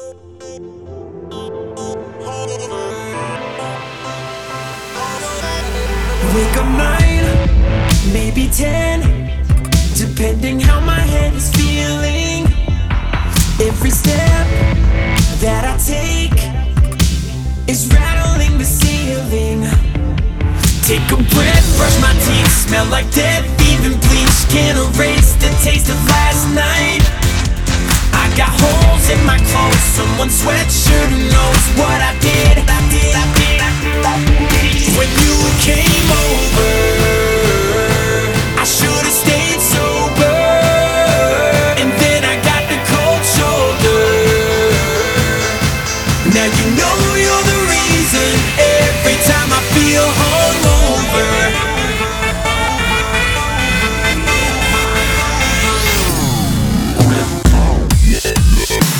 Wake up 9, maybe 10, depending how my head is feeling. Every step that I take is rattling the ceiling. Take a breath, brush my teeth, smell like death, even bleach can't erase the taste of last night. I got holes in my clothes, someone's sweatshirt, who knows what